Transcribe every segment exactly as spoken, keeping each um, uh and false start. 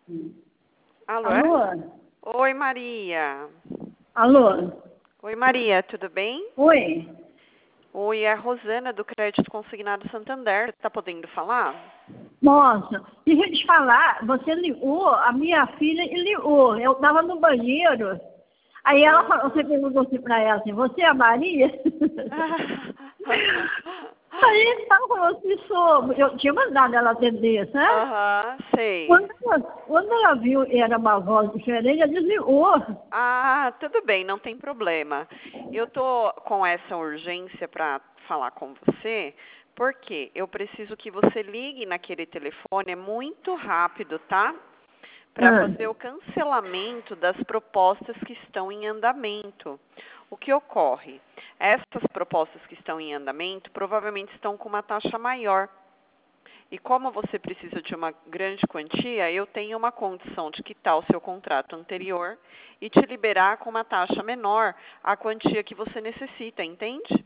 Alô? Alô? Oi, Maria. Alô? Oi, Maria, tudo bem? Oi? Oi, é a Rosana do Crédito Consignado Santander. Tá podendo falar? Nossa, deixa eu te falar, você ligou, a minha filha ligou, eu estava no banheiro, aí ela Ah. falou, você perguntou assim para ela assim, você é a Maria? Aí ela falou assim, sou, eu tinha mandado ela atender, sabe? Aham, sei. Quando ela, quando ela viu que era uma voz diferente, ela desligou. Ah, tudo bem, não tem problema. Eu tô com essa urgência para falar com você, porque eu preciso que você ligue naquele telefone, é muito rápido, tá? Para Ah, fazer o cancelamento das propostas que estão em andamento. O que ocorre? Essas propostas que estão em andamento provavelmente estão com uma taxa maior. E como você precisa de uma grande quantia, eu tenho uma condição de quitar o seu contrato anterior e te liberar com uma taxa menor a quantia que você necessita, entende?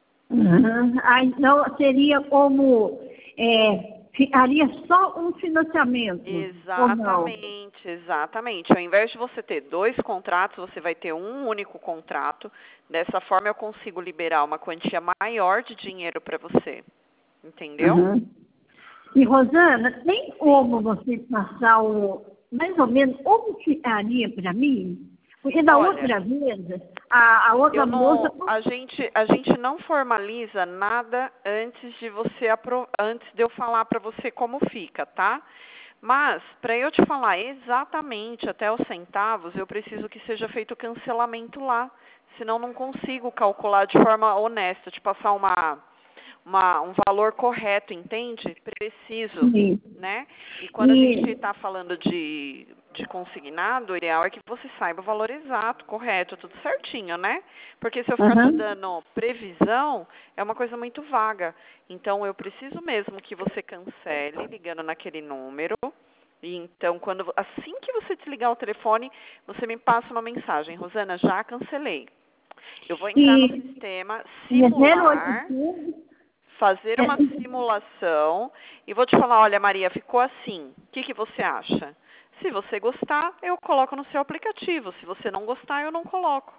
uhum. Ah, então seria como, é, ficaria só um financiamento, ou não? Exatamente, exatamente. Ao invés de você ter dois contratos, você vai ter um único contrato. Dessa forma, eu consigo liberar uma quantia maior de dinheiro para você. Entendeu? Uhum. E, Rosana, tem como você passar o, mais ou menos, como ficaria para mim? Porque da Olha, outra vez, a, a outra eu moça... não, a gente, a gente não formaliza nada antes de você apro, antes de eu falar para você como fica, tá? Mas para eu te falar exatamente até os centavos, eu preciso que seja feito o cancelamento lá. Senão não consigo calcular de forma honesta, te passar uma Uma, um valor correto, entende? Preciso, Sim. né? E quando a gente E, está falando de, de consignado, o ideal é que você saiba o valor exato, correto, tudo certinho, né? Porque se eu ficar te uhum. dando previsão, é uma coisa muito vaga. Então, eu preciso mesmo que você cancele ligando naquele número. E então, quando assim que você desligar o telefone, você me passa uma mensagem. Rosana, já cancelei. Eu vou entrar no E, sistema, e é simular, zero oitocentos... fazer É, uma simulação e vou te falar, olha Maria, ficou assim, o que, que você acha? Se você gostar, eu coloco no seu aplicativo. Se você não gostar, eu não coloco.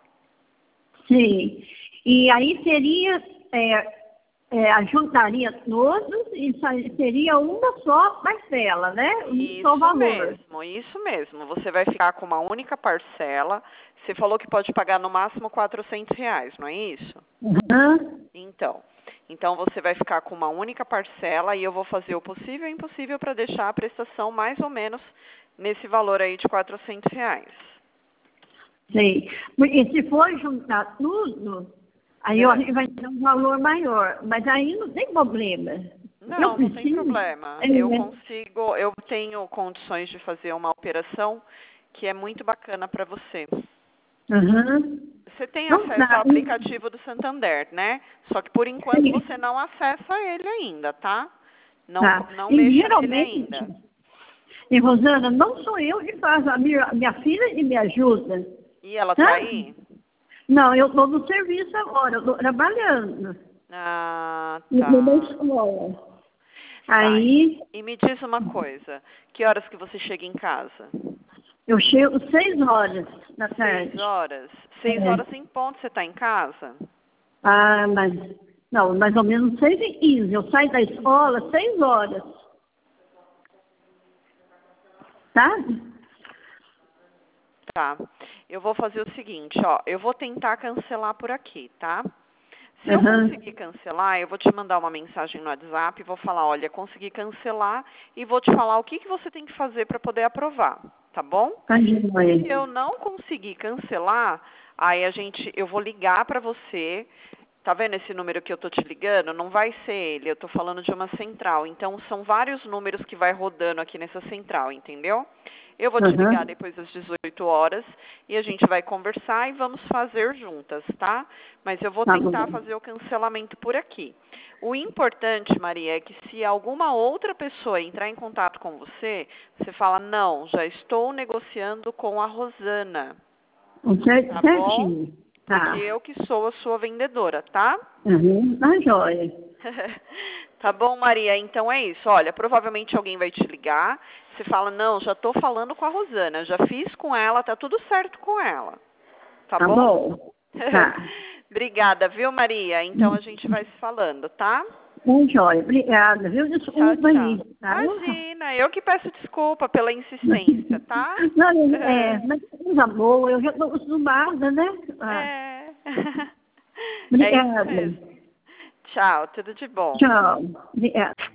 sim. E aí seria... É, é, ajuntaria todos e sa- seria uma só parcela, né? Um só Isso valor. mesmo, isso mesmo. Você vai ficar com uma única parcela. Você falou que pode pagar no máximo quatrocentos reais, não é isso? Uhum. Então, então você vai ficar com uma única parcela e eu vou fazer o possível e impossível para deixar a prestação mais ou menos nesse valor aí de quatrocentos reais. Sei. Porque se for juntar tudo, aí eu É. acho que vai ter um valor maior. Mas aí não tem problema. Eu Não, não tem preciso. problema. É, Eu né? consigo, eu tenho condições de fazer uma operação que é muito bacana para você. Uhum. Você tem Não acesso ao tá. aplicativo do Santander, né? Só que por enquanto E, você não acessa ele ainda, tá? Não, tá. não E mexa nele geralmente, ainda. e Rosana, não sou eu que faço, a minha, a minha filha que me ajuda. E ela tá Sabe? aí? Não, eu estou no serviço agora, eu estou trabalhando. Ah, Na tá. escola. Tá. Aí E me diz uma coisa. Que horas que você chega em casa? eu chego seis horas da Seis tarde. horas? Seis É. horas em ponto você está em casa? Ah, mas não, mais ou menos seis e quinze. Eu saio da escola seis horas. Sabe? Tá. Eu vou fazer o seguinte, ó. Eu vou tentar cancelar por aqui, tá? Se eu Aham. conseguir cancelar, eu vou te mandar uma mensagem no WhatsApp e vou falar, olha, consegui cancelar e vou te falar o que, que você tem que fazer para poder aprovar, tá bom? Tá de Se noite. eu não conseguir cancelar, aí a gente, eu vou ligar para você. Tá vendo esse número que eu tô te ligando? Não vai ser ele, eu tô falando de uma central. Então são vários números que vai rodando aqui nessa central, entendeu? Eu vou te ligar Aham. depois das dezoito horas e a gente vai conversar e vamos fazer juntas, tá? Mas eu vou Tá tentar bom. fazer o cancelamento por aqui. O importante, Maria, é que se alguma outra pessoa entrar em contato com você, você fala, não, já estou negociando com a Rosana, Cer- tá bom? Certinho. Porque Tá. eu que sou a sua vendedora, tá? Uhum. Tá joia. Tá bom, Maria? Então é isso. Olha, provavelmente alguém vai te ligar. Você fala, não, já estou falando com a Rosana, já fiz com ela, tá tudo certo com ela. Tá, Tá bom? bom. Tá. Obrigada, viu, Maria? Então a gente vai se falando, tá? Um joia. Obrigada, viu? Tchau, Desculpa aí. tchau. Tá? Imagina, eu que peço desculpa pela insistência, tá? Não, é, mas coisa boa, eu já estou acostumada, né? Ah, É. É isso obrigada. mesmo. Tchau, tudo de bom. Tchau. Obrigada.